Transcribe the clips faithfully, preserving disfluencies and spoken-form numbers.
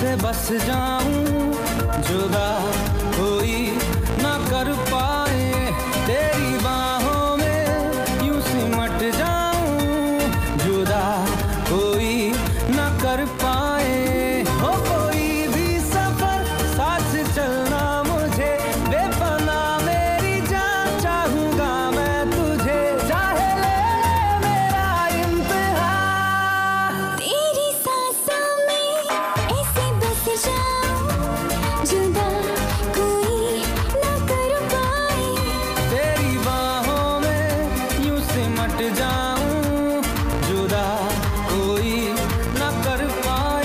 से बस जाऊं, जुदा कोई ना कर पाए। तेरी बाहों में यूं सिमट जाऊं, जुदा कोई ना कर पाए। हो कोई भी सफर साथ चलना मुझे, बेपनाह मेरी जान चाहूंगा मैं तुझे। चाहे ले मेरा इम्तिहान, तेरी सांसों में ऐसे बस जाऊं, जुदा कोई ना कर पाए। तेरी बाहों में यूं सिमट जाऊं, जुदा कोई ना कर पाए।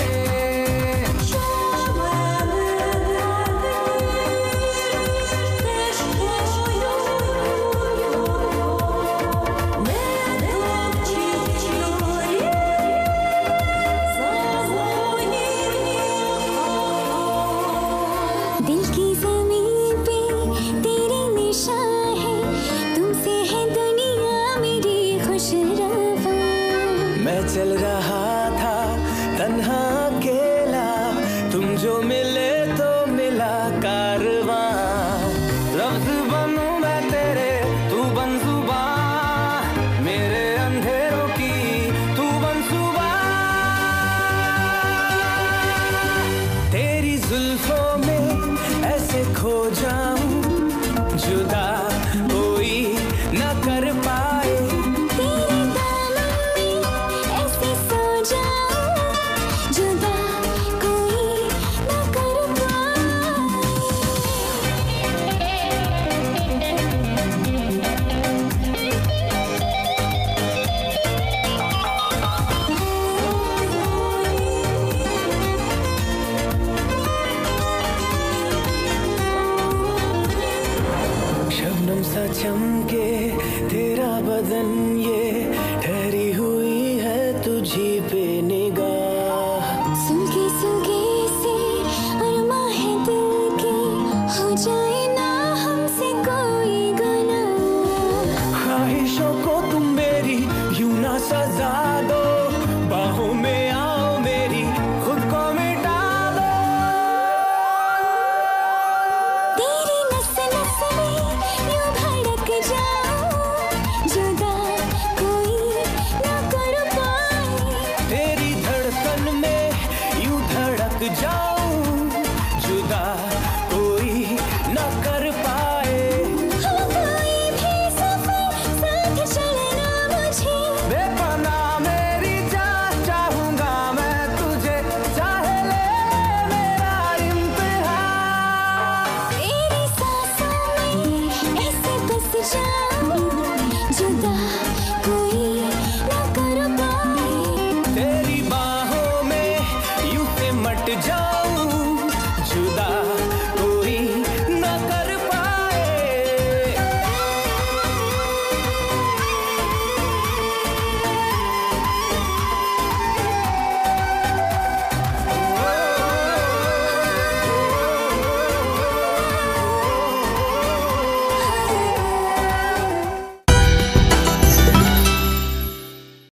दिल की ज़मीन पे तेरी निशान है, तुमसे है दुनिया मेरी खुश रवा। मैं चल रहा था तन्हा अकेला, तुम जो मिले तो मिला कारवां। लफ्ज बनूं मैं तेरे, तू बन जुबां, मेरे अंधेरों की तू बन सुबह। तेरी जुल्फों में ऐसे खो जाऊं, जुदा कोई न कर पाए। तेरे दामन में ऐसे सो जाऊं, जुदा कोई ना कर शबनम सा चमके तेरा बदन, ये ठहरी हुई है तुझी पे निगाह। सुलगे सुलगे से अरमां है दिल के, हो जाए ना हमसे कोई गुनाह। ख्वाहिशों को तुम मेरी यूं ना सजा दो, बाहों में आओ मेरी खुद को मिटा दो। तेरी नस नस में यूं धड़क जाऊं, जुदा कोई ना कर पाए। तेरी धड़कन में यूं धड़क जाओ,